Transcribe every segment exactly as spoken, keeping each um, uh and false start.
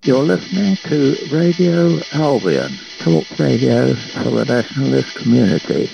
You're listening to Radio Albion, talk radio for the nationalist community.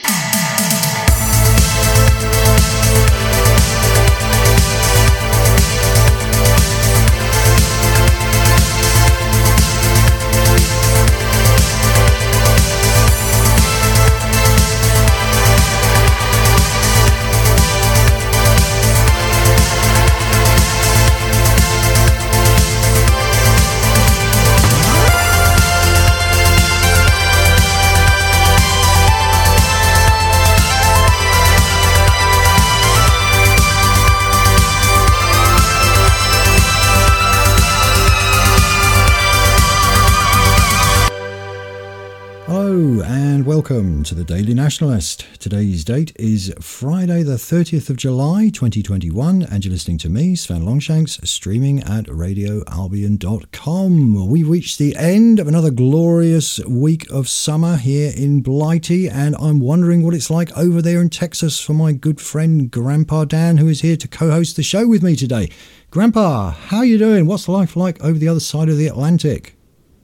Welcome to the Daily Nationalist. Today's date is Friday the thirtieth of July twenty twenty-one, and you're listening to me, Sven Longshanks, streaming at radio albion dot com. We've reached the end of another glorious week of summer here in Blighty, and I'm wondering what it's like over there in Texas for my good friend Grandpa Dan, who is here to co-host the show with me today. Grandpa, how are you doing? What's life like over the other side of the Atlantic?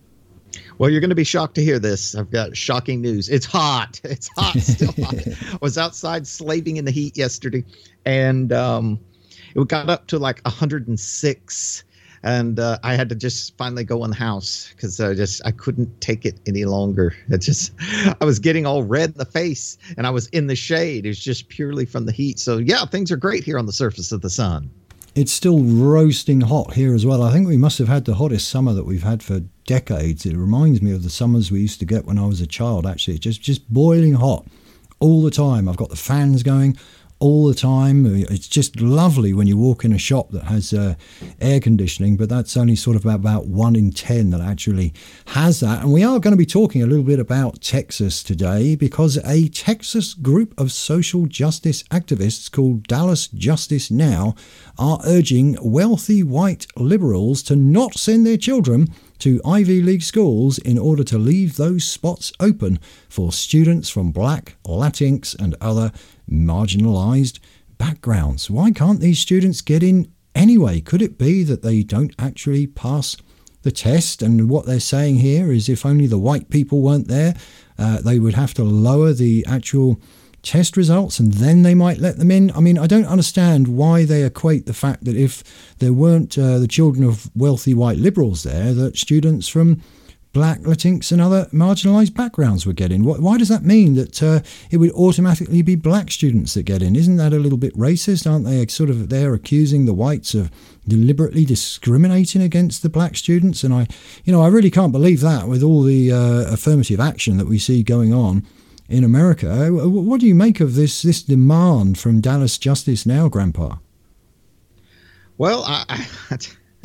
Well, you're going to be shocked to hear this. I've got shocking news. It's hot. It's hot. Still hot. I was outside slaving in the heat yesterday, and um, it got up to like one hundred six, and uh, I had to just finally go in the house because I just I couldn't take it any longer. It just I was getting all red in the face, and I was in the shade. It was just purely from the heat. So yeah, things are great here on the surface of the sun. It's still roasting hot here as well. I think we must have had the hottest summer that we've had for decades. It reminds me of the summers we used to get when I was a child, actually. It's just, just boiling hot all the time. I've got the fans going all the time. It's just lovely when you walk in a shop that has uh, air conditioning, but that's only sort of about, about one in ten that actually has that. And we are going to be talking a little bit about Texas today because a Texas group of social justice activists called Dallas Justice Now are urging wealthy white liberals to not send their children to Ivy League schools in order to leave those spots open for students from Black, Latinx and other marginalised backgrounds. Why can't these students get in anyway? Could it be that they don't actually pass the test? And what they're saying here is if only the white people weren't there, uh, they would have to lower the actual test results and then they might let them in. I mean, I don't understand why they equate the fact that if there weren't uh, the children of wealthy white liberals there, that students from Black, Latinx and other marginalised backgrounds would get in. Why does that mean that uh, it would automatically be black students that get in? Isn't that a little bit racist? Aren't they sort of there accusing the whites of deliberately discriminating against the black students? And I, you know, I really can't believe that with all the uh, affirmative action that we see going on in America. What do you make of this this demand from Dallas Justice Now, Grandpa? Well, I, I,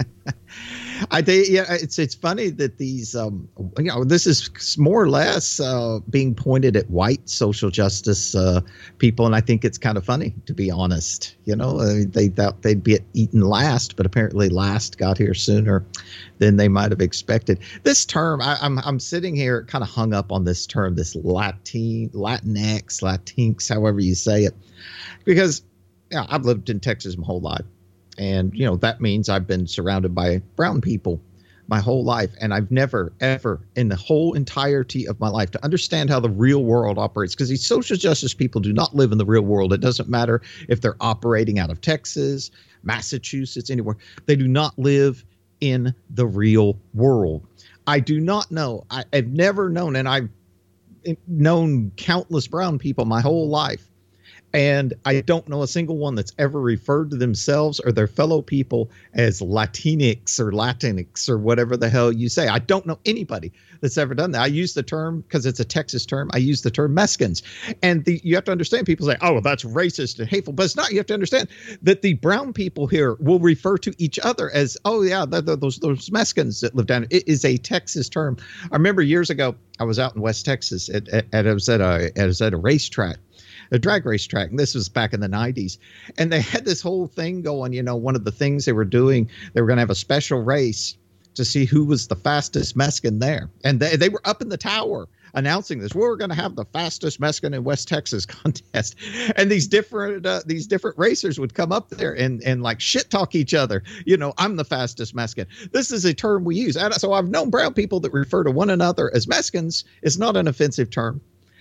I think yeah, it's it's funny that these um, you know this is more or less uh, being pointed at white social justice uh, people, and I think it's kind of funny, to be honest. You know, uh, they thought they'd be eaten last, but apparently last got here sooner than they might have expected. This term, I, I'm I'm sitting here kind of hung up on this term, this Latin, Latinx, Latinx, however you say it, because you know, I've lived in Texas my whole life. And, you know, that means I've been surrounded by brown people my whole life. And I've never, ever in the whole entirety of my life to understand how the real world operates, because these social justice people do not live in the real world. It doesn't matter if they're operating out of Texas, Massachusetts, anywhere. They do not live in the real world. I do not know. I, I've never known, and I've known countless brown people my whole life. And I don't know a single one that's ever referred to themselves or their fellow people as Latinx or Latinx or whatever the hell you say. I don't know anybody that's ever done that. I use the term, because it's a Texas term, I use the term Mexicans. And the, you have to understand, people say, oh, well, that's racist and hateful. But it's not. You have to understand that the brown people here will refer to each other as, oh, yeah, they're, they're those, those Mexicans that live down. It is a Texas term. I remember years ago, I was out in West Texas, at, at, at, I was at a, I was at a racetrack. A drag race track. And this was back in the nineties. And they had this whole thing going, you know, one of the things they were doing, they were going to have a special race to see who was the fastest Mexican there. And they, they were up in the tower announcing this. We're going to have the fastest Mexican in West Texas contest. And these different uh, these different racers would come up there and, and like shit talk each other. You know, I'm the fastest Mexican. This is a term we use. And so I've known brown people that refer to one another as Mexicans. It's not an offensive term.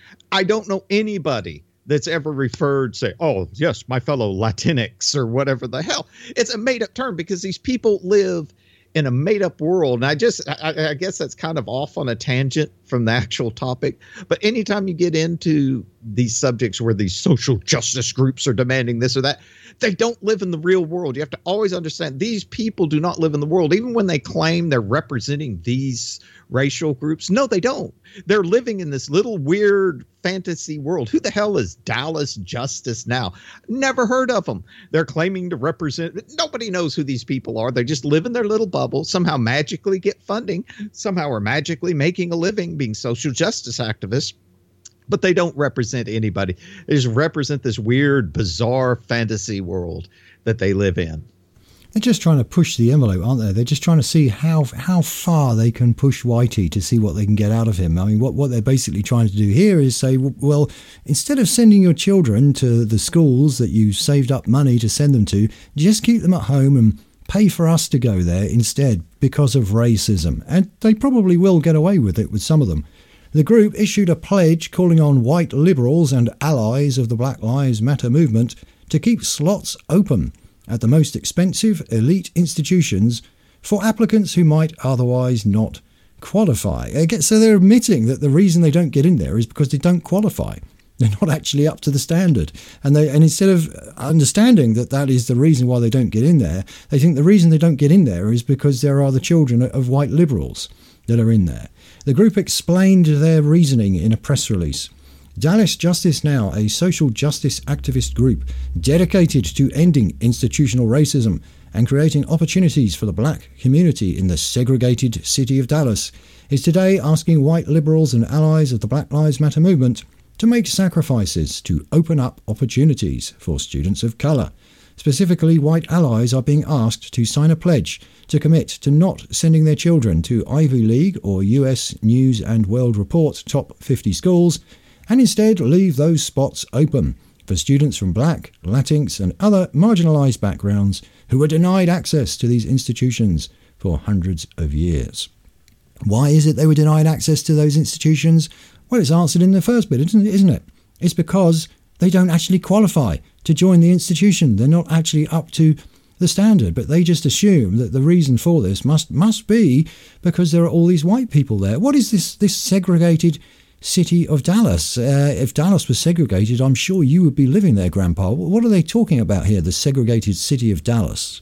I don't know anybody that's ever referred, say, oh, yes, my fellow Latinx or whatever the hell. It's a made up term because these people live in a made-up world. And I just, I, I guess that's kind of off on a tangent from the actual topic. But anytime you get into these subjects where these social justice groups are demanding this or that, they don't live in the real world. You have to always understand these people do not live in the world. Even when they claim they're representing these racial groups, no, they don't. They're living in this little weird fantasy world. Who the hell is Dallas Justice now? Never heard of them. They're claiming to represent. Nobody knows who these people are. They just live in their little bubble, somehow magically get funding, somehow are magically making a living being social justice activists. But they don't represent anybody. They just represent this weird, bizarre fantasy world that they live in. They're just trying to push the envelope, aren't they? They're just trying to see how how far they can push Whitey to see what they can get out of him. I mean, what, what they're basically trying to do here is say, well, instead of sending your children to the schools that you saved up money to send them to, just keep them at home and pay for us to go there instead because of racism. And they probably will get away with it with some of them. The group issued a pledge calling on white liberals and allies of the Black Lives Matter movement to keep slots open at the most expensive elite institutions for applicants who might otherwise not qualify. So they're admitting that the reason they don't get in there is because they don't qualify. They're not actually up to the standard. And they and instead of understanding that that is the reason why they don't get in there, they think the reason they don't get in there is because there are the children of white liberals that are in there. The group explained their reasoning in a press release. Dallas Justice Now, a social justice activist group dedicated to ending institutional racism and creating opportunities for the black community in the segregated city of Dallas, is today asking white liberals and allies of the Black Lives Matter movement to make sacrifices to open up opportunities for students of color. Specifically, white allies are being asked to sign a pledge to commit to not sending their children to Ivy League or U S News and World Report top fifty schools, and instead leave those spots open for students from black, Latinx and other marginalised backgrounds who were denied access to these institutions for hundreds of years. Why is it they were denied access to those institutions? Well, it's answered in the first bit, isn't it? It's because they don't actually qualify to join the institution. They're not actually up to the standard, but they just assume that the reason for this must must be because there are all these white people there. What is this this segregated city of Dallas? Uh, if Dallas was segregated, I'm sure you would be living there, Grandpa. What are they talking about here, the segregated city of Dallas?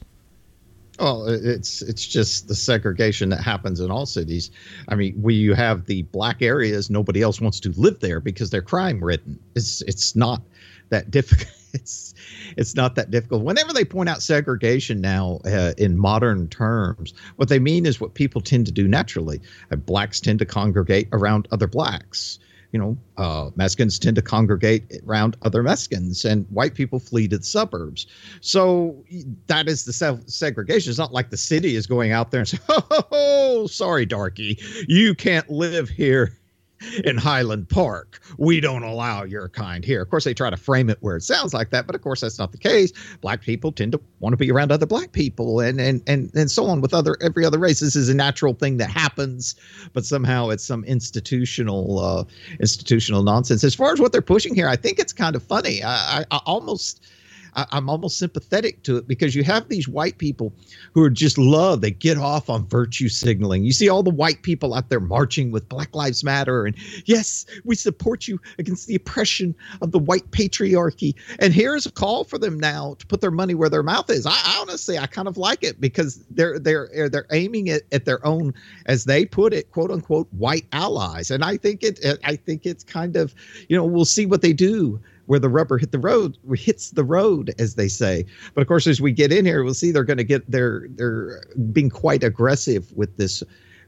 Well, it's it's just the segregation that happens in all cities. I mean, where you have the black areas, nobody else wants to live there because they're crime ridden. It's it's not that difficult. It's it's not that difficult. Whenever they point out segregation now uh, in modern terms, what they mean is what people tend to do naturally. Uh, blacks tend to congregate around other blacks. You know, uh, Mexicans tend to congregate around other Mexicans, and white people flee to the suburbs. So that is the se- segregation. It's not like the city is going out there and saying, oh, oh, sorry, darky, you can't live here in Highland Park. We don't allow your kind here. Of course, they try to frame it where it sounds like that, but of course, that's not the case. Black people tend to want to be around other black people, and and and and so on with other every other race. This is a natural thing that happens, but somehow it's some institutional uh, institutional nonsense. As far as what they're pushing here, I think it's kind of funny. I, I, I almost. I'm almost sympathetic to it because you have these white people who are just love. They get off on virtue signaling. You see all the white people out there marching with Black Lives Matter. And yes, we support you against the oppression of the white patriarchy. And here's a call for them now to put their money where their mouth is. I, I honestly, I kind of like it because they're they're they're aiming it at their own, as they put it, quote unquote, white allies. And I think it I think it's kind of, you know, we'll see what they do where the rubber hit the road, hits the road, as they say. But of course, as we get in here, we'll see they're going to get they're they're being quite aggressive with this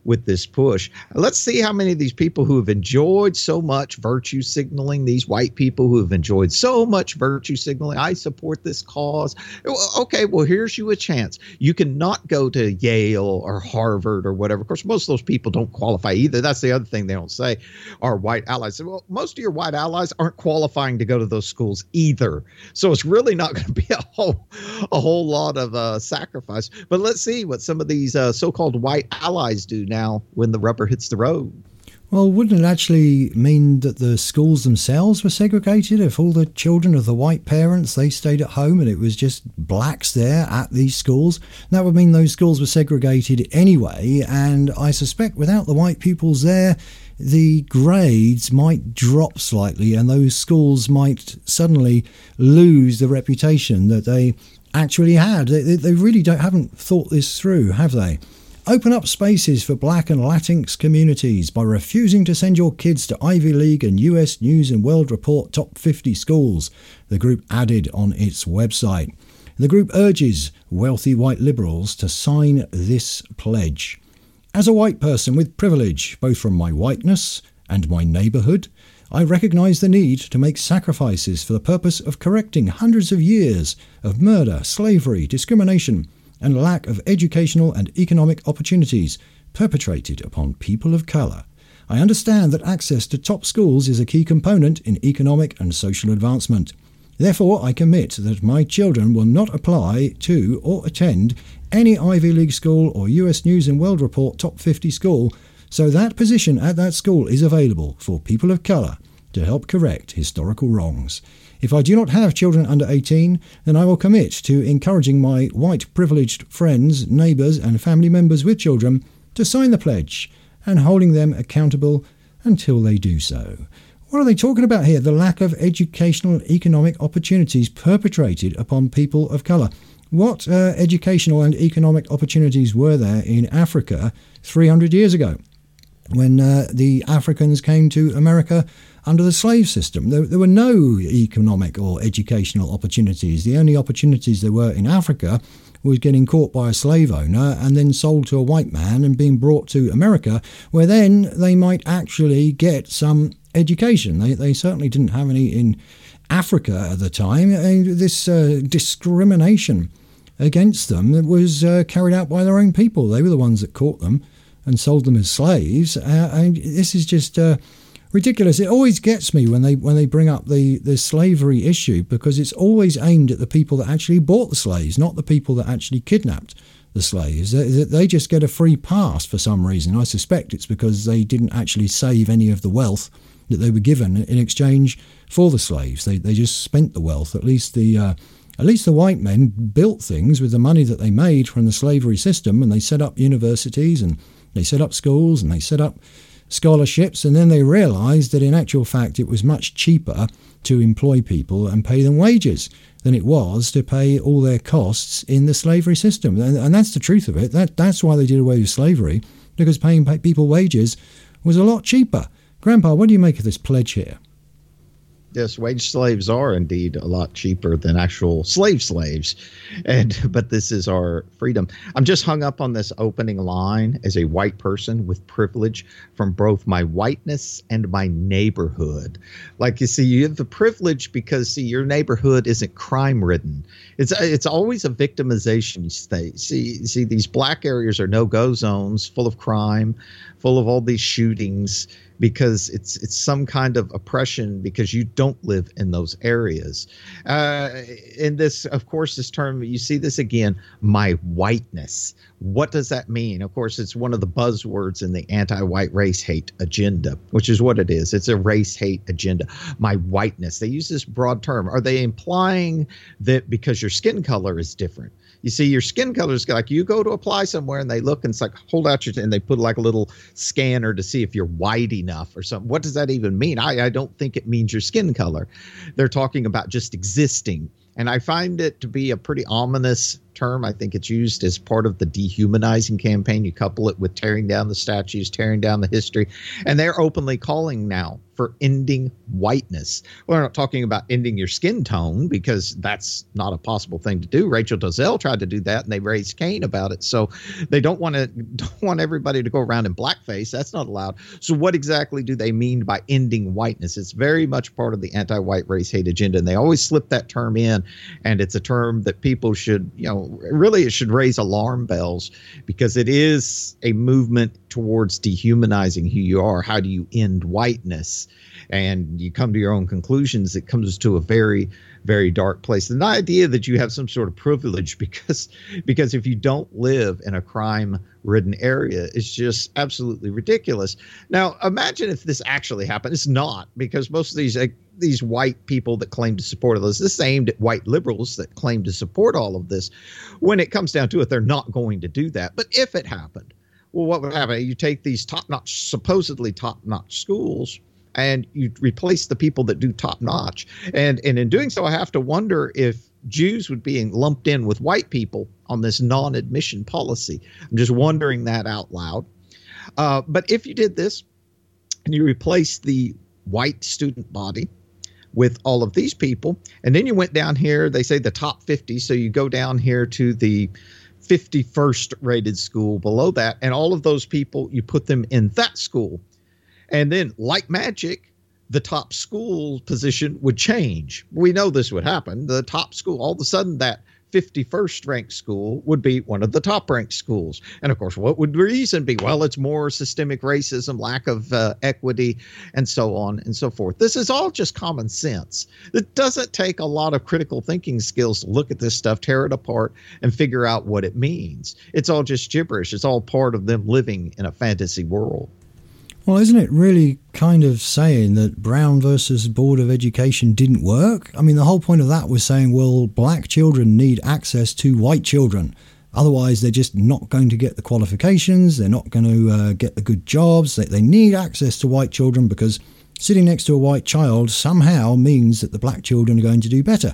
with this push. Let's see how many of these people who have enjoyed so much virtue signaling, these white people who have enjoyed so much virtue signaling, I support this cause. Okay, well, here's you a chance. You cannot go to Yale or Harvard or whatever. Of course, most of those people don't qualify either. That's the other thing they don't say, are white allies. Well, most of your white allies aren't qualifying to go to those schools either. So it's really not going to be a whole, a whole lot of uh, sacrifice. But let's see what some of these uh, so-called white allies do now when the rubber hits the road. Well, wouldn't it actually mean that the schools themselves were segregated? If all the children of the white parents, they stayed at home and it was just blacks there at these schools, that would mean those schools were segregated anyway. And I suspect without the white pupils there, the grades might drop slightly and those schools might suddenly lose the reputation that they actually had. They, they really don't haven't thought this through, have they? Open up spaces for Black and Latinx communities by refusing to send your kids to Ivy League and U S News and World Report top fifty schools, the group added on its website. The group urges wealthy white liberals to sign this pledge. As a white person with privilege, both from my whiteness and my neighbourhood, I recognise the need to make sacrifices for the purpose of correcting hundreds of years of murder, slavery, discrimination, and lack of educational and economic opportunities perpetrated upon people of colour. I understand that access to top schools is a key component in economic and social advancement. Therefore, I commit that my children will not apply to or attend any Ivy League school or U S News and World Report top fifty school, so that position at that school is available for people of colour to help correct historical wrongs. If I do not have children under eighteen, then I will commit to encouraging my white privileged friends, neighbours and family members with children to sign the pledge and holding them accountable until they do so. What are they talking about here? The lack of educational and economic opportunities perpetrated upon people of colour. What uh, educational and economic opportunities were there in Africa three hundred years ago when uh, the Africans came to America under the slave system? There, there were no economic or educational opportunities. The only opportunities there were in Africa was getting caught by a slave owner and then sold to a white man and being brought to America, where then they might actually get some education. They, they certainly didn't have any in Africa at the time. And this uh, discrimination against them was uh, carried out by their own people. They were the ones that caught them and sold them as slaves. Uh, and this is just uh, ridiculous. It always gets me when they when they bring up the, the slavery issue, because it's always aimed at the people that actually bought the slaves, not the people that actually kidnapped the slaves. They, they just get a free pass for some reason. I suspect it's because they didn't actually save any of the wealth that they were given in exchange for the slaves. They they just spent the wealth. At least the uh, at least the white men built things with the money that they made from the slavery system, and they set up universities and they set up schools and they set up scholarships, and then they realised that in actual fact it was much cheaper to employ people and pay them wages than it was to pay all their costs in the slavery system. And, and that's the truth of it. That That's why they did away with slavery, because paying people wages was a lot cheaper. Grandpa, what do you make of this pledge here? Yes, wage slaves are indeed a lot cheaper than actual slave slaves. And but this is our freedom. I'm just hung up on this opening line as a white person with privilege from both my whiteness and my neighborhood. Like, you see, you have the privilege because, see, your neighborhood isn't crime ridden. It's it's always a victimization state. See, see, these black areas are no-go zones full of crime, full of all these shootings, because it's it's some kind of oppression because you don't live in those areas. Uh, in this, of course, this term, you see this again, my whiteness. What does that mean? Of course, it's one of the buzzwords in the anti-white race hate agenda, which is what it is. It's a race hate agenda. My whiteness. They use this broad term. Are they implying that because your skin color is different? You see, your skin color is like, you go to apply somewhere and they look and it's like, hold out your, and they put like a little scanner to see if you're white enough or something. What does that even mean? I, I don't think it means your skin color. They're talking about just existing. And I find it to be a pretty ominous term. I think it's used as part of the dehumanizing campaign. You couple it with tearing down the statues, tearing down the history, and they're openly calling now for ending whiteness. We're not talking about ending your skin tone, because that's not a possible thing to do. Rachel Dolezal tried to do that, and they raised Cain about it. So they don't want to don't want everybody to go around in blackface. That's not allowed. So what exactly do they mean by ending whiteness? It's very much part of the anti-white race hate agenda, and they always slip that term in, and it's a term that people should, you know, really it should raise alarm bells, because it is a movement towards dehumanizing who you are. How do you end whiteness? And you come to your own conclusions. It comes to a very, very dark place. And the idea that you have some sort of privilege because because if you don't live in a crime-ridden area is just absolutely ridiculous. Now, imagine if this actually happened. It's not, because most of these uh, these white people that claim to support all this, this is aimed at white liberals that claim to support all of this. When it comes down to it, they're not going to do that. But if it happened, well, what would happen? You take these top-notch, supposedly top-notch schools, and you replace the people that do top-notch. And and in doing so, I have to wonder if Jews would be lumped in with white people on this non-admission policy. I'm just wondering that out loud. Uh, but if you did this and you replaced the white student body with all of these people, and then you went down here, they say the top fifty, so you go down here to the fifty-first rated school below that, and all of those people, you put them in that school. And then, like magic, the top school position would change. We know this would happen. The top school, all of a sudden, that fifty-first ranked school would be one of the top ranked schools. And of course, what would the reason be? Well, it's more systemic racism, lack of uh, equity, and so on and so forth. This is all just common sense. It doesn't take a lot of critical thinking skills to look at this stuff, tear it apart, and figure out what it means. It's all just gibberish. It's all part of them living in a fantasy world. Well, isn't it really kind of saying that Brown versus Board of Education didn't work? I mean, the whole point of that was saying, well, black children need access to white children. Otherwise, they're just not going to get the qualifications. They're not going to uh, get the good jobs. They, they need access to white children because sitting next to a white child somehow means that the black children are going to do better.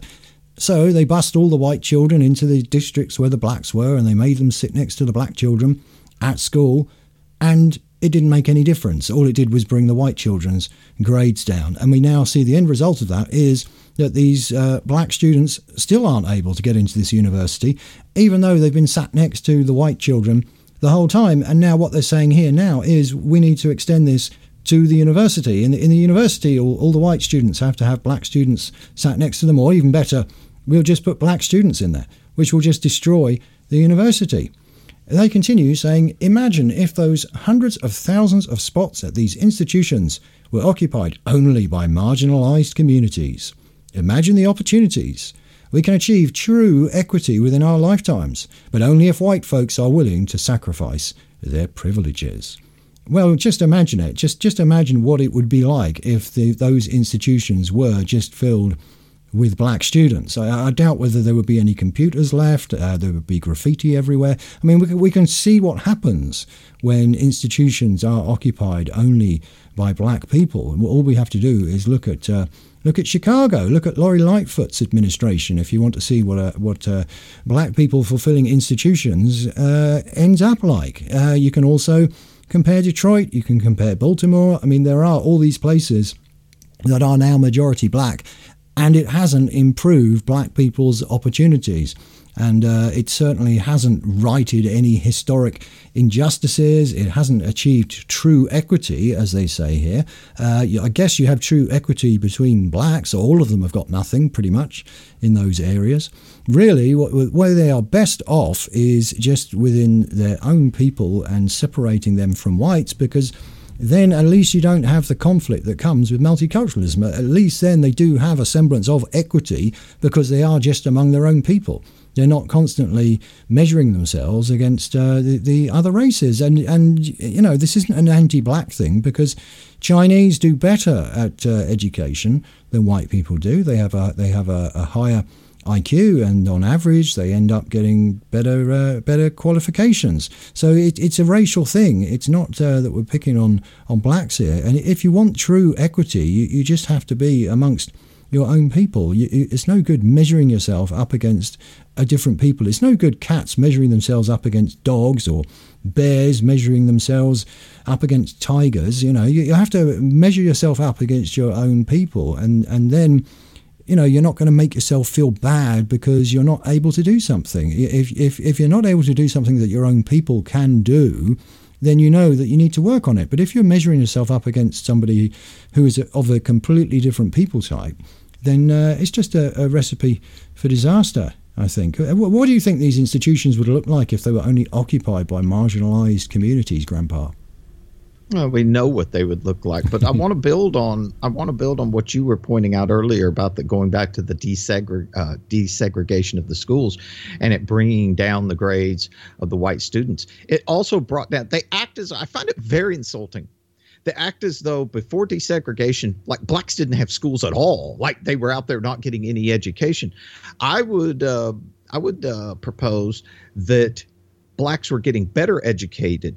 So they bust all the white children into the districts where the blacks were, and they made them sit next to the black children at school, and it didn't make any difference. All it did was bring the white children's grades down. And we now see the end result of that is that these uh, black students still aren't able to get into this university, even though they've been sat next to the white children the whole time. And now what they're saying here now is we need to extend this to the university. In the, in the university, all, all the white students have to have black students sat next to them, or even better, we'll just put black students in there, which will just destroy the university. They continue saying, imagine if those hundreds of thousands of spots at these institutions were occupied only by marginalised communities. Imagine the opportunities. We can achieve true equity within our lifetimes, but only if white folks are willing to sacrifice their privileges. Well, just imagine it. Just just imagine what it would be like if the, those institutions were just filled with black students. I, I doubt whether there would be any computers left. Uh, there would be graffiti everywhere. I mean, we can, we can see what happens when institutions are occupied only by black people. And all we have to do is look at uh, look at Chicago. Look at Lori Lightfoot's administration. If you want to see what uh, what uh, black people fulfilling institutions uh, ends up like, uh, you can also compare Detroit. You can compare Baltimore. I mean, there are all these places that are now majority black, and it hasn't improved black people's opportunities. And uh, it certainly hasn't righted any historic injustices. It hasn't achieved true equity, as they say here. Uh, I guess you have true equity between blacks. All of them have got nothing, pretty much, in those areas. Really, where they are best off is just within their own people and separating them from whites, because then at least you don't have the conflict that comes with multiculturalism. At least then they do have a semblance of equity because they are just among their own people. They're not constantly measuring themselves against uh, the, the other races. And, and, you know, this isn't an anti-black thing, because Chinese do better at uh, education than white people do. They have a, they have a, a higher I Q, and on average they end up getting better uh, better qualifications. So it, it's a racial thing. It's not uh, that we're picking on, on blacks here. And if you want true equity, you, you just have to be amongst your own people. You, it's no good measuring yourself up against a different people. It's no good cats measuring themselves up against dogs or bears measuring themselves up against tigers. You know, you, you have to measure yourself up against your own people, and and then, you know, you're not going to make yourself feel bad because you're not able to do something. If if if you're not able to do something that your own people can do, then you know that you need to work on it. But if you're measuring yourself up against somebody who is of a completely different people type, then uh, it's just a, a recipe for disaster, I think. What do you think these institutions would look like if they were only occupied by marginalised communities, Grandpa? Well, we know what they would look like, but I want to build on I want to build on what you were pointing out earlier about the going back to the desegre, uh, desegregation of the schools and it bringing down the grades of the white students. It also brought down, they act as, I find it very insulting. They act as though before desegregation, like blacks didn't have schools at all, like they were out there not getting any education. I would uh, I would uh, propose that blacks were getting better educated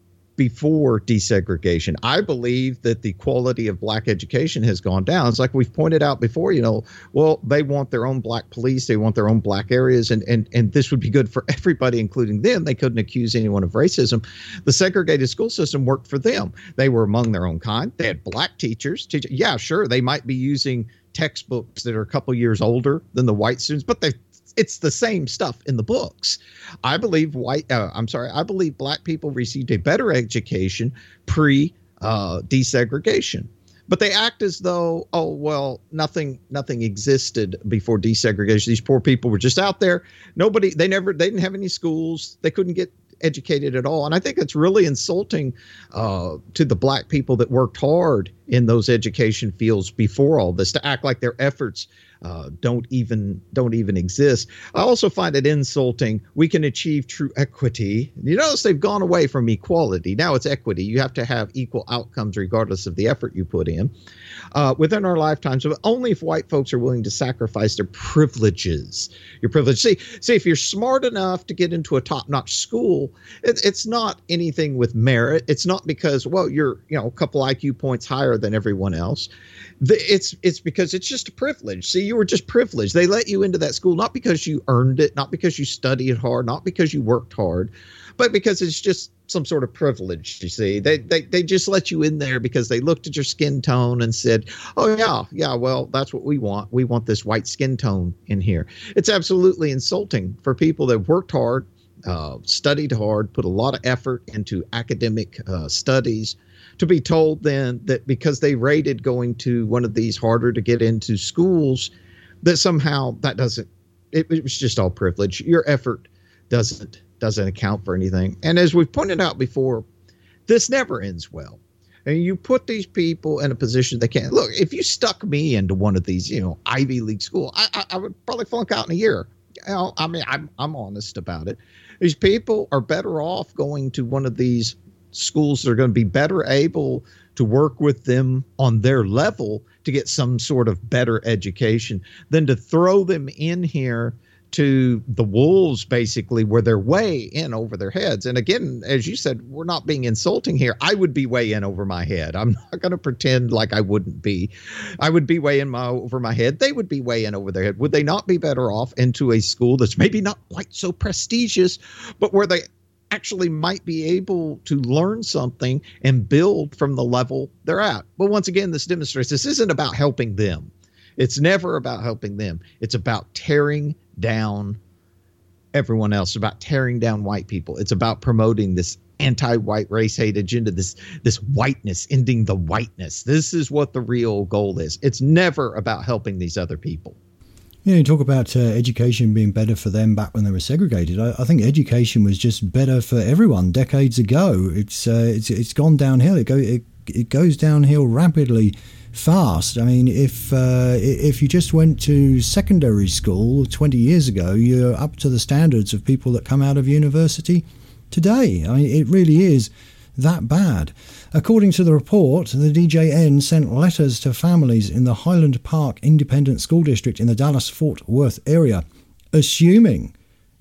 before desegregation. I believe that the quality of black education has gone down. It's like we've pointed out before, you know, well, they want their own black police. They want their own black areas. And, and, and this would be good for everybody, including them. They couldn't accuse anyone of racism. The segregated school system worked for them. They were among their own kind. They had black teachers. Teach, yeah, sure. They might be using textbooks that are a couple years older than the white students, but they it's the same stuff in the books. I believe white, uh, I'm sorry, I believe black people received a better education pre uh, desegregation. But they act as though, oh, well, nothing nothing existed before desegregation. These poor people were just out there. Nobody, they never, they didn't have any schools. They couldn't get educated at all. And I think it's really insulting uh, to the black people that worked hard in those education fields before all this to act like their efforts Uh, don't even don't even exist. I also find it insulting. We can achieve true equity. You notice they've gone away from equality. Now it's equity. You have to have equal outcomes regardless of the effort you put in uh, within our lifetimes, but only if white folks are willing to sacrifice their privileges. Your privilege. See, see, if you're smart enough to get into a top-notch school, it, it's not anything with merit. It's not because, well, you're you know a couple I Q points higher than everyone else. The, it's it's because it's just a privilege. See, you were just privileged. They let you into that school not because you earned it, not because you studied hard, not because you worked hard, but because it's just some sort of privilege. You see, they they they just let you in there because they looked at your skin tone and said, "Oh yeah, yeah, well, that's what we want. We want this white skin tone in here." It's absolutely insulting for people that worked hard, uh, studied hard, put a lot of effort into academic uh, studies, to be told then that because they rated going to one of these harder to get into schools, that somehow that doesn't, it, it was just all privilege. Your effort doesn't doesn't account for anything. And as we've pointed out before, this never ends well. And you put these people in a position they can't. Look, if you stuck me into one of these, you know, Ivy League school, I, I, I would probably flunk out in a year. You know, I mean, I'm I'm honest about it. These people are better off going to one of these schools that are going to be better able to work with them on their level to get some sort of better education than to throw them in here to the wolves, basically, where they're way in over their heads. And again, as you said, we're not being insulting here. I would be way in over my head. I'm not going to pretend like I wouldn't be. I would be way in my over my head. They would be way in over their head. Would they not be better off into a school that's maybe not quite so prestigious, but where they actually might be able to learn something and build from the level they're at? But once again, this demonstrates this isn't about helping them. It's never about helping them. It's about tearing down everyone else. It's about tearing down white people. It's about promoting this anti-white race hate agenda, this this whiteness, ending the whiteness. This is what the real goal is. It's never about helping these other people. You know, you talk about uh, education being better for them back when they were segregated. I, I think education was just better for everyone decades ago. It's uh, it's it's gone downhill. It go it, it goes downhill rapidly, fast. I mean, if uh, if you just went to secondary school twenty years ago, you're up to the standards of people that come out of university today. I mean, it really is that bad. According to the report, the D J N sent letters to families in the Highland Park Independent School District in the Dallas-Fort Worth area, assuming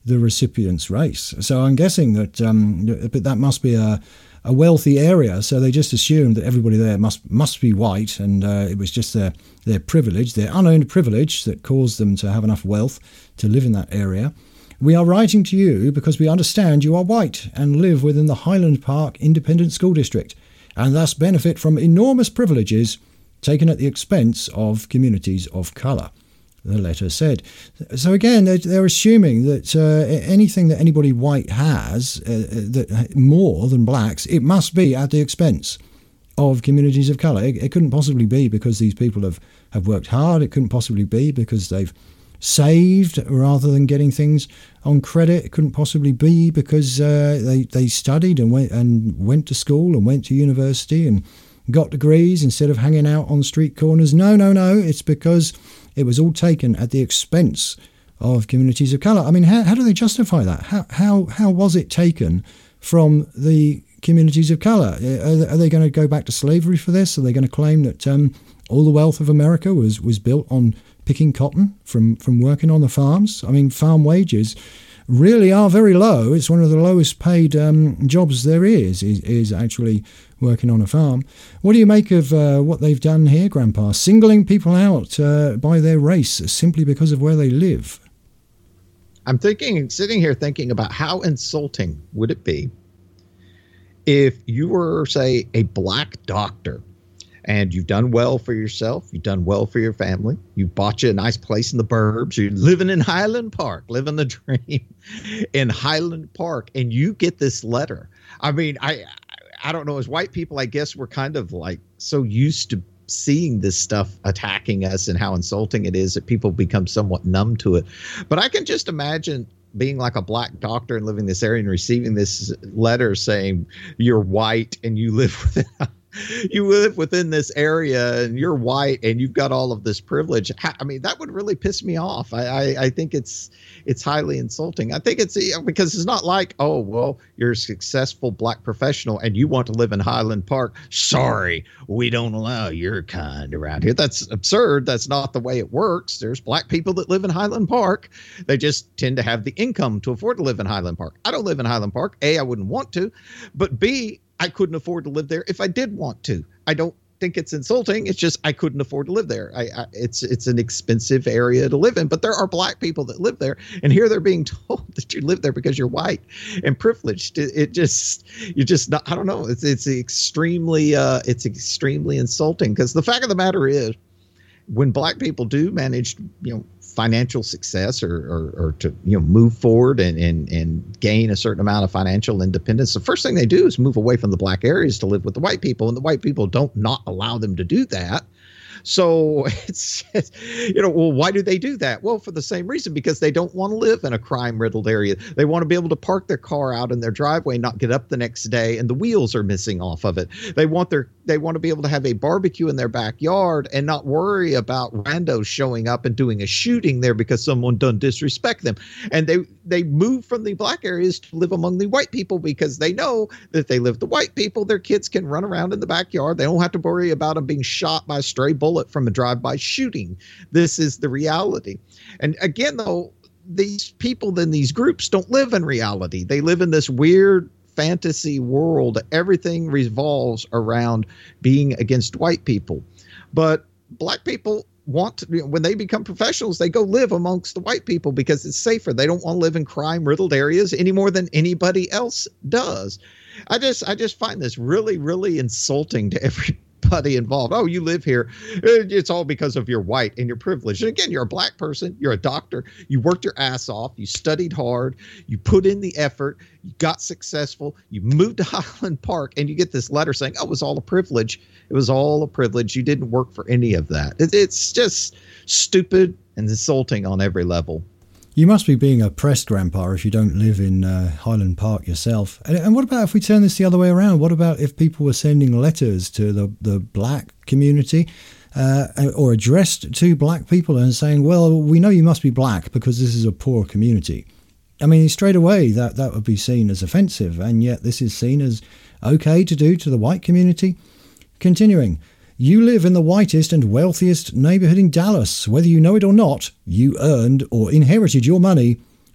the recipient's race. So I'm guessing that, um, but that must be a, a wealthy area. So they just assumed that everybody there must must be white, and uh, it was just their their privilege, their unearned privilege, that caused them to have enough wealth to live in that area. We are writing to you because we understand you are white and live within the Highland Park Independent School District, and thus benefit from enormous privileges taken at the expense of communities of colour, the letter said. So again, they're, they're assuming that uh, anything that anybody white has, uh, that more than blacks, it must be at the expense of communities of colour. It, it couldn't possibly be because these people have, have worked hard. It couldn't possibly be because they've saved rather than getting things on credit. It couldn't possibly be because uh, they, they studied and went and went to school and went to university and got degrees instead of hanging out on street corners. No, no, no. It's because it was all taken at the expense of communities of colour. I mean, how, how do they justify that? How how how was it taken from the communities of colour? Are, are they going to go back to slavery for this? Are they going to claim that um, all the wealth of America was, was built on picking cotton from, from working on the farms? I mean, farm wages really are very low. It's one of the lowest paid um, jobs there is, is, is actually working on a farm. What do you make of uh, what they've done here, Grandpa? Singling people out uh, by their race simply because of where they live. I'm thinking, sitting here thinking about how insulting would it be if you were, say, a black doctor and you've done well for yourself, you've done well for your family, you bought you a nice place in the burbs, you're living in Highland Park, living the dream in Highland Park, and you get this letter. I mean, I I don't know, as white people, I guess we're kind of like so used to seeing this stuff attacking us and how insulting it is that people become somewhat numb to it. But I can just imagine being like a black doctor and living in this area and receiving this letter saying you're white and you live within you live within this area and you're white and you've got all of this privilege. I mean, that would really piss me off. I, I, I think it's it's highly insulting. I think it's because it's not like, oh, well, you're a successful black professional and you want to live in Highland Park. Sorry, we don't allow your kind around here. That's absurd. That's not the way it works. There's black people that live in Highland Park. They just tend to have the income to afford to live in Highland Park. I don't live in Highland Park. A, I wouldn't want to, but B, I couldn't afford to live there if I did want to. I don't think it's insulting. It's just I couldn't afford to live there. I, I it's it's an expensive area to live in, but there are black people that live there, and here they're being told that you live there because you're white and privileged. It, it just you just not, I don't know. It's it's extremely uh, it's extremely insulting because the fact of the matter is, when black people do manage, you know, financial success or, or, or to, you know, move forward and, and, and gain a certain amount of financial independence, the first thing they do is move away from the black areas to live with the white people. And the white people don't not allow them to do that. So it's, it's, you know, well, why do they do that? Well, for the same reason, because they don't want to live in a crime riddled area. They want to be able to park their car out in their driveway, not get up the next day and the wheels are missing off of it. They want their, they want to be able to have a barbecue in their backyard and not worry about randos showing up and doing a shooting there because someone done disrespect them. And they, they move from the black areas to live among the white people because they know that if they live with the white people, their kids can run around in the backyard. They don't have to worry about them being shot by a stray bullet from a drive-by shooting. This is the reality. And again, though, these people in these groups don't live in reality. They live in this weird fantasy world. Everything revolves around being against white people. But black people want to, you know, when they become professionals, they go live amongst the white people because it's safer. They don't want to live in crime-riddled areas any more than anybody else does. I just, I just find this really, really insulting to every involved. Oh, you live here. It's all because of your white and your privilege. And again, you're a black person. You're a doctor. You worked your ass off. You studied hard. You put in the effort. You got successful. You moved to Highland Park and you get this letter saying, oh, it was all a privilege. It was all a privilege. You didn't work for any of that. It, it's just stupid and insulting on every level. You must be being oppressed, Grandpa, if you don't live in uh, Highland Park yourself. And, and what about if we turn this the other way around? What about if people were sending letters to the, the black community uh, or addressed to black people and saying, well, we know you must be black because this is a poor community? I mean, straight away, that, that would be seen as offensive, and yet this is seen as okay to do to the white community. Continuing. You live in the whitest and wealthiest neighborhood in Dallas. Whether you know it or not, you earned or inherited your money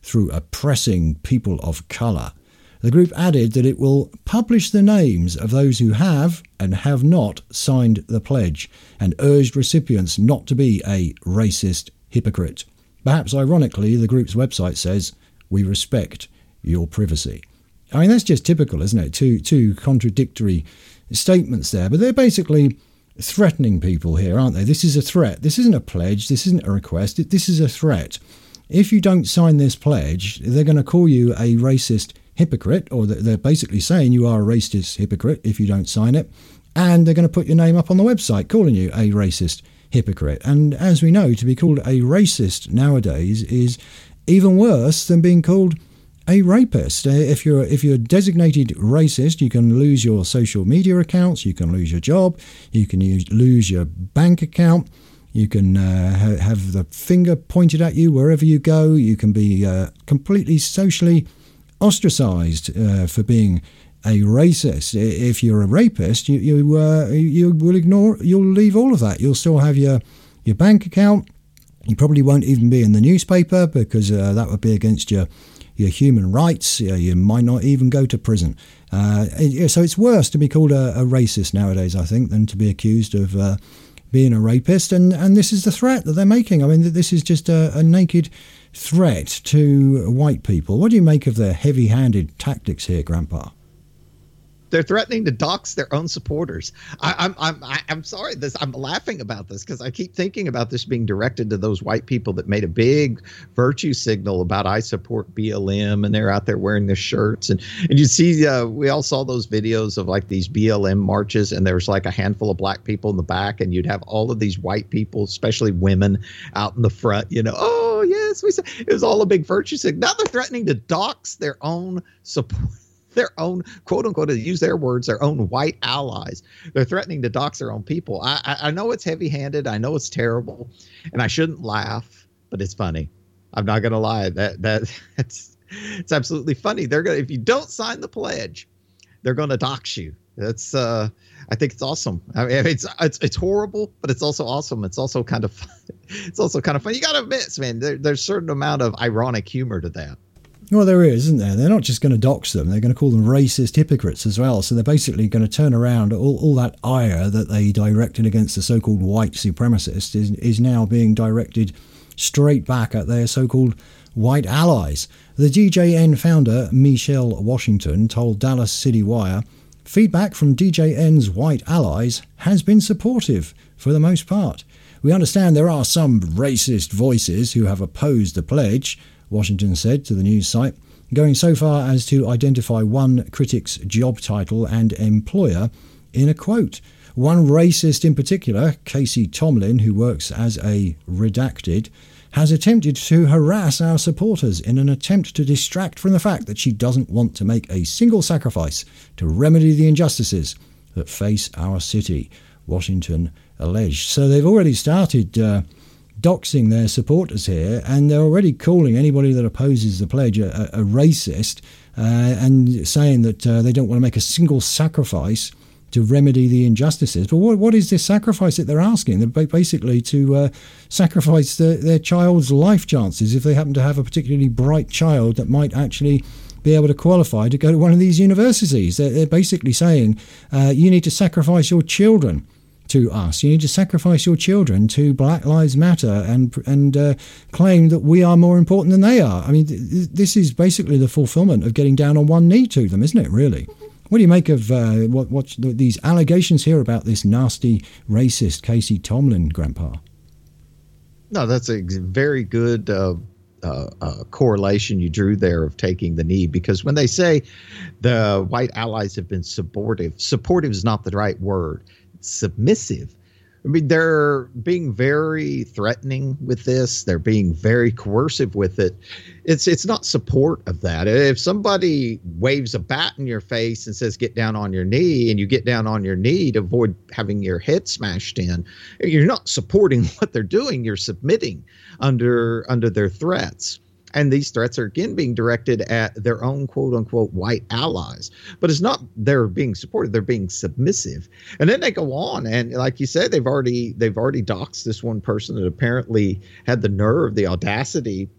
through oppressing people of colour. The group added that it will publish the names of those who have and have not signed the pledge and urged recipients not to be a racist hypocrite. Perhaps ironically, the group's website says, "We respect your privacy." I mean, that's just typical, isn't it? Two, two contradictory statements there, but they're basically threatening people here, aren't they? This is a threat. This isn't a pledge. This isn't a request. This is a threat. If you don't sign this pledge, they're going to call you a racist hypocrite, or they're basically saying you are a racist hypocrite if you don't sign it, and they're going to put your name up on the website calling you a racist hypocrite. And as we know, to be called a racist nowadays is even worse than being called a rapist. If you're if you're designated racist, you can lose your social media accounts, you can lose your job, you can use, lose your bank account, you can uh, ha- have the finger pointed at you wherever you go, you can be uh, completely socially ostracized uh, for being a racist. If you're a rapist, you you uh, you will ignore, you'll leave all of that. You'll still have your your bank account. You probably won't even be in the newspaper because uh, that would be against your your human rights. Uh, you might not even go to prison. Uh, so it's worse to be called a, a racist nowadays, I think, than to be accused of uh, being a rapist. And and this is the threat that they're making. I mean, this is just a, a naked threat to white people. What do you make of their heavy-handed tactics here, Grandpa? They're threatening to dox their own supporters. I, I'm I'm I'm sorry. This I'm laughing about this because I keep thinking about this being directed to those white people that made a big virtue signal about I support B L M, and they're out there wearing their shirts. And and you see, uh, we all saw those videos of like these B L M marches, and there was like a handful of black people in the back, and you'd have all of these white people, especially women, out in the front. You know, oh yes, we saw. It was all a big virtue signal. Now they're threatening to dox their own support. Their own, quote unquote, to use their words, their own white allies. They're threatening to dox their own people. I, I, I know it's heavy handed. I know it's terrible, and I shouldn't laugh, but it's funny. I'm not going to lie. That that it's it's absolutely funny. They're going to, if you don't sign the pledge, they're going to dox you. That's uh, I think it's awesome. I mean, it's it's it's horrible, but it's also awesome. It's also kind of fun. It's also kind of fun. You got to admit, man, there, there's a certain amount of ironic humor to that. Well, there is, isn't there? They're not just going to dox them, they're going to call them racist hypocrites as well. So they're basically going to turn around all, all that ire that they directed against the so-called white supremacists is, is now being directed straight back at their so-called white allies. The D J N founder, Michelle Washington, told Dallas City Wire, "Feedback from D J N's white allies has been supportive for the most part. We understand there are some racist voices who have opposed the pledge," Washington said to the news site, going so far as to identify one critic's job title and employer in a quote. One racist in particular, Casey Tomlin, who works as a redacted, has attempted to harass our supporters in an attempt to distract from the fact that she doesn't want to make a single sacrifice to remedy the injustices that face our city, Washington alleged. So they've already started uh, doxing their supporters here, and they're already calling anybody that opposes the pledge a, a, a racist uh, and saying that uh, they don't want to make a single sacrifice to remedy the injustices. But what, what is this sacrifice that they're asking? They're basically to uh, sacrifice the, their child's life chances if they happen to have a particularly bright child that might actually be able to qualify to go to one of these universities. They're, they're basically saying uh, you need to sacrifice your children to us. You need to sacrifice your children to Black Lives Matter and and uh, claim that we are more important than they are. I mean, th- this is basically the fulfillment of getting down on one knee to them, isn't it, really? What do you make of uh, what, what these allegations here about this nasty racist Casey Tomlin, Grandpa? No, that's a very good uh, uh, uh, correlation you drew there of taking the knee, because when they say the white allies have been supportive, supportive is not the right word. Submissive. I mean, they're being very threatening with this. They're being very coercive with it. It's it's not support of that. If somebody waves a bat in your face and says, get down on your knee, and you get down on your knee to avoid having your head smashed in, you're not supporting what they're doing. You're submitting under under their threats. And these threats are again being directed at their own quote unquote white allies. But it's not they're being supported, they're being submissive. And then they go on, and like you said, they've already they've already doxed this one person that apparently had the nerve, the audacity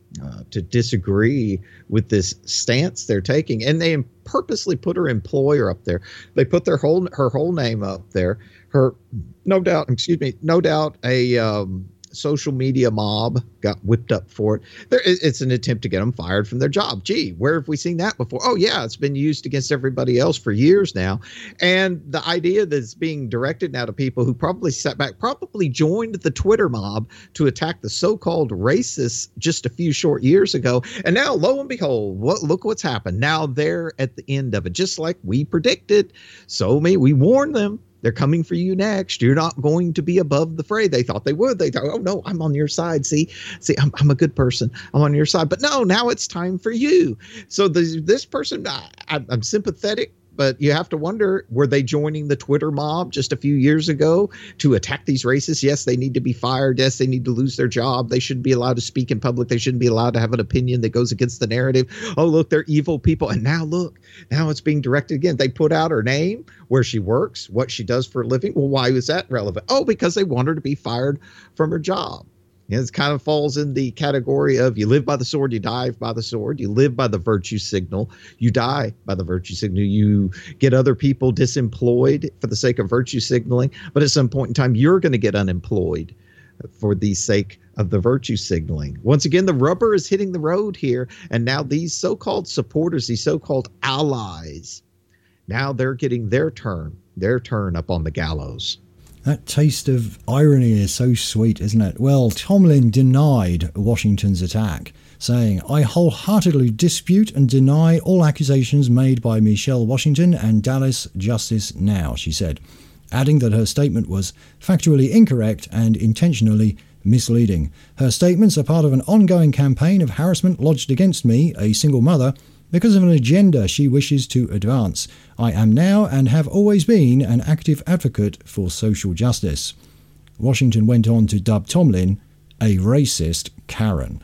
uh, to disagree with this stance they're taking, and they purposely put her employer up there. They put their whole her whole name up there. Her, no doubt, excuse me, no doubt a um, social media mob got whipped up for it. There, it's an attempt to get them fired from their job. Gee, where have we seen that before? Oh, yeah, it's been used against everybody else for years now. And the idea that it's being directed now to people who probably sat back, probably joined the Twitter mob to attack the so-called racists just a few short years ago. And now, lo and behold, what, look what's happened. Now they're at the end of it, just like we predicted. So me, we warned them. They're coming for you next. You're not going to be above the fray. They thought they would. They thought, oh, no, I'm on your side. See, see, I'm, I'm a good person. I'm on your side. But no, now it's time for you. So the, this person, I, I'm sympathetic, but you have to wonder, were they joining the Twitter mob just a few years ago to attack these racists? Yes, they need to be fired. Yes, they need to lose their job. They shouldn't be allowed to speak in public. They shouldn't be allowed to have an opinion that goes against the narrative. Oh, look, they're evil people. And now look, now it's being directed again. They put out her name, where she works, what she does for a living. Well, why was that relevant? Oh, because they want her to be fired from her job. You know, it kind of falls in the category of you live by the sword, you die by the sword. You live by the virtue signal, you die by the virtue signal. You get other people disemployed for the sake of virtue signaling. But at some point in time, you're going to get unemployed for the sake of the virtue signaling. Once again, the rubber is hitting the road here. And now these so-called supporters, these so-called allies, now they're getting their turn, their turn up on the gallows. That taste of irony is so sweet, isn't it? Well, Tomlin denied Washington's attack, saying, I wholeheartedly dispute and deny all accusations made by Michelle Washington and Dallas Justice Now, she said, adding that her statement was factually incorrect and intentionally misleading. Her statements are part of an ongoing campaign of harassment lodged against me, a single mother, because of an agenda she wishes to advance. I am now and have always been an active advocate for social justice. Washington went on to dub Tomlin a racist Karen.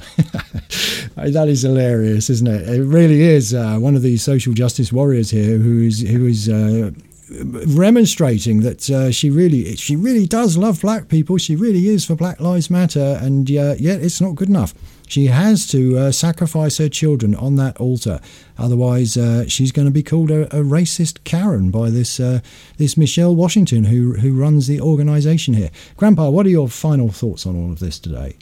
That is hilarious, isn't it? It really is uh, one of these social justice warriors here who is who is uh, remonstrating that uh, she really she really does love black people. She really is for Black Lives Matter, and uh, yet it's not good enough. She has to uh, sacrifice her children on that altar. Otherwise, uh, she's going to be called a, a racist Karen by this uh, this Michelle Washington, who who runs the organisation here. Grandpa, what are your final thoughts on all of this today?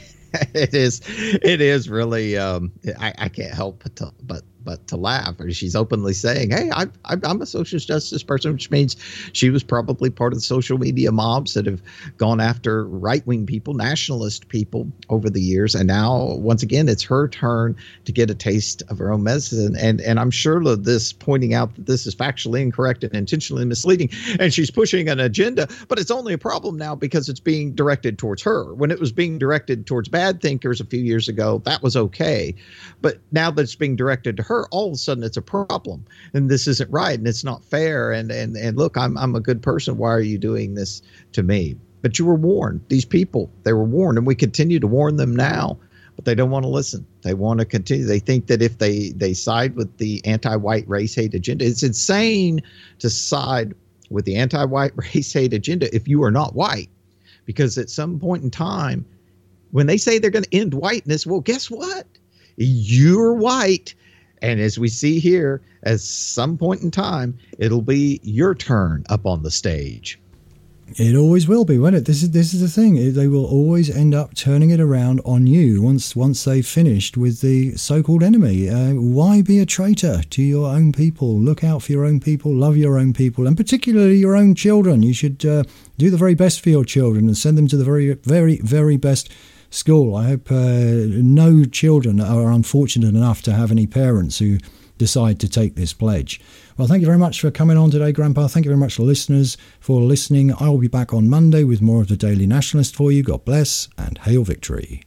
It is, it is really. Um, I, I can't help but to, but but to laugh. She's openly saying, "Hey, I, I, I'm a social justice person," which means she was probably part of the social media mobs that have gone after right-wing people, nationalist people over the years. And now, once again, it's her turn to get a taste of her own medicine. And and I'm sure that this pointing out that this is factually incorrect and intentionally misleading, and she's pushing an agenda, but it's only a problem now because it's being directed towards her. When it was being directed towards bad thinkers a few years ago, that was okay. But now that it's being directed to her, all of a sudden it's a problem, and this isn't right, and it's not fair. And and and look, I'm I'm a good person. Why are you doing this to me? But you were warned. These people, they were warned, and we continue to warn them now. But they don't want to listen. They want to continue. They think that if they they side with the anti-white race hate agenda, it's insane to side with the anti-white race hate agenda if you are not white, because at some point in time, when they say they're going to end whiteness, well, guess what? You're white. And as we see here, at some point in time, it'll be your turn up on the stage. It always will be, won't it? This is this is the thing. They will always end up turning it around on you once once they've finished with the so-called enemy. Uh, why be a traitor to your own people? Look out for your own people, love your own people, and particularly your own children. You should uh, do the very best for your children and send them to the very, very, very best school. I hope uh, no children are unfortunate enough to have any parents who decide to take this pledge. Well, thank you very much for coming on today, Grandpa. Thank you very much, listeners, for listening. I will be back on Monday with more of the Daily Nationalist for you. God bless and hail victory.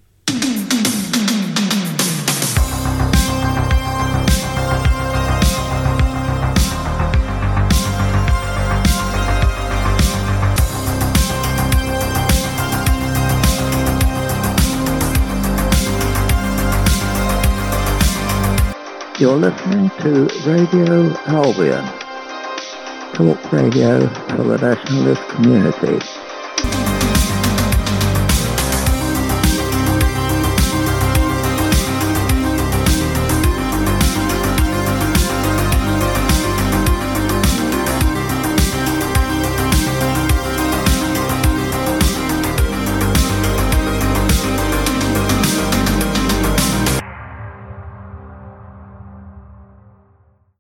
You're listening to Radio Albion, talk radio for the nationalist community.